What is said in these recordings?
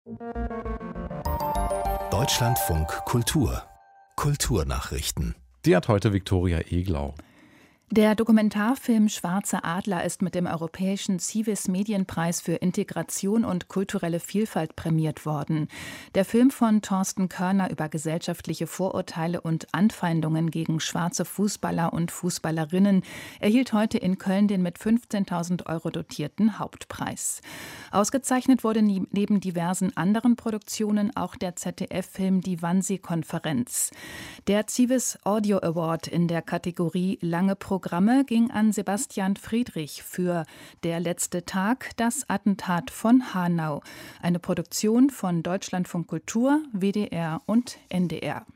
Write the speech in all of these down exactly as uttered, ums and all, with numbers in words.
Deutschlandfunk Kultur Kulturnachrichten. Die hat heute Viktoria Eglau. Der Dokumentarfilm Schwarze Adler ist mit dem Europäischen Civis Medienpreis für Integration und kulturelle Vielfalt prämiert worden. Der Film von Thorsten Körner über gesellschaftliche Vorurteile und Anfeindungen gegen schwarze Fußballer und Fußballerinnen erhielt heute in Köln den mit fünfzehntausend Euro dotierten Hauptpreis. Ausgezeichnet wurde neben diversen anderen Produktionen auch der Z D F-Film Die Wannsee-Konferenz. Der Civis Audio Award in der Kategorie Lange Programme ging an Sebastian Friedrich für Der letzte Tag, das Attentat von Hanau, eine Produktion von Deutschlandfunk Kultur, W D R und N D R.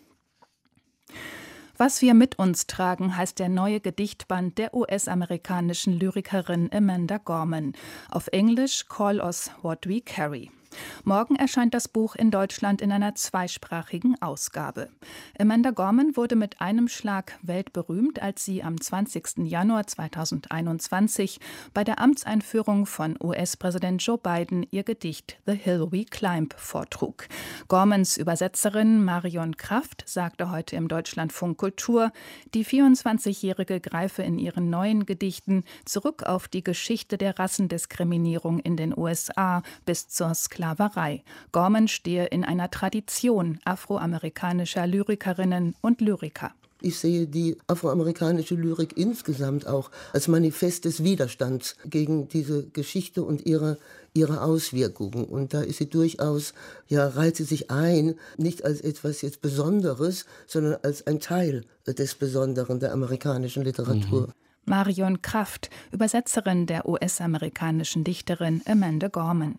Was wir mit uns tragen, heißt der neue Gedichtband der U S-amerikanischen Lyrikerin Amanda Gorman. Auf Englisch Call Us What We Carry. Morgen erscheint das Buch in Deutschland in einer zweisprachigen Ausgabe. Amanda Gorman wurde mit einem Schlag weltberühmt, als sie am zwanzigsten Januar zweitausendeinundzwanzig bei der Amtseinführung von U S-Präsident Joe Biden ihr Gedicht The Hill We Climb vortrug. Gormans Übersetzerin Marion Kraft sagte heute im Deutschlandfunk Kultur, die vierundzwanzigjährige greife in ihren neuen Gedichten zurück auf die Geschichte der Rassendiskriminierung in den U S A bis zur Sklaverei. Gorman stehe in einer Tradition afroamerikanischer Lyrikerinnen und Lyriker. Ich sehe die afroamerikanische Lyrik insgesamt auch als Manifest des Widerstands gegen diese Geschichte und ihre, ihre Auswirkungen. Und da ist sie durchaus, ja, reiht sie sich ein, nicht als etwas jetzt Besonderes, sondern als ein Teil des Besonderen der amerikanischen Literatur. Mhm. Marion Kraft, Übersetzerin der U S-amerikanischen Dichterin Amanda Gorman.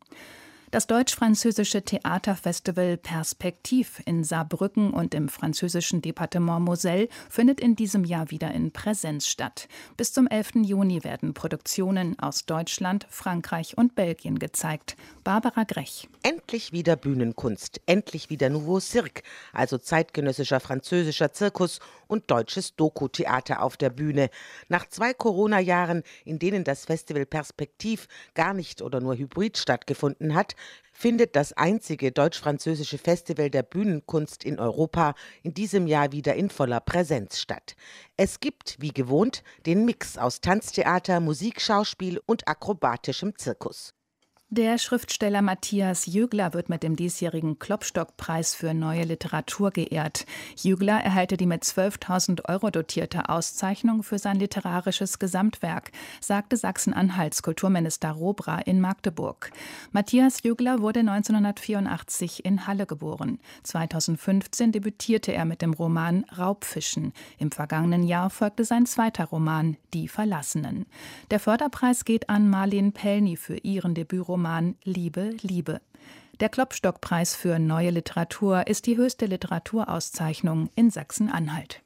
Das deutsch-französische Theaterfestival Perspektiv in Saarbrücken und im französischen Departement Moselle findet in diesem Jahr wieder in Präsenz statt. Bis zum elften Juni werden Produktionen aus Deutschland, Frankreich und Belgien gezeigt. Barbara Grech. Endlich wieder Bühnenkunst, endlich wieder Nouveau Cirque, also zeitgenössischer französischer Zirkus und deutsches Doku-Theater auf der Bühne. Nach zwei Corona-Jahren, in denen das Festival Perspektiv gar nicht oder nur hybrid stattgefunden hat, findet das einzige deutsch-französische Festival der Bühnenkunst in Europa in diesem Jahr wieder in voller Präsenz statt. Es gibt, wie gewohnt, den Mix aus Tanztheater, Musik, Schauspiel und akrobatischem Zirkus. Der Schriftsteller Matthias Jügler wird mit dem diesjährigen Klopstock-Preis für neue Literatur geehrt. Jügler erhalte die mit zwölftausend Euro dotierte Auszeichnung für sein literarisches Gesamtwerk, sagte Sachsen-Anhalts Kulturminister Robra in Magdeburg. Matthias Jügler wurde neunzehnhundertvierundachtzig in Halle geboren. zweitausendfünfzehn debütierte er mit dem Roman Raubfischen. Im vergangenen Jahr folgte sein zweiter Roman Die Verlassenen. Der Förderpreis geht an Marleen Pellny für ihren Debütroman Liebe, Liebe. Der Klopstock-Preis für neue Literatur ist die höchste Literaturauszeichnung in Sachsen-Anhalt.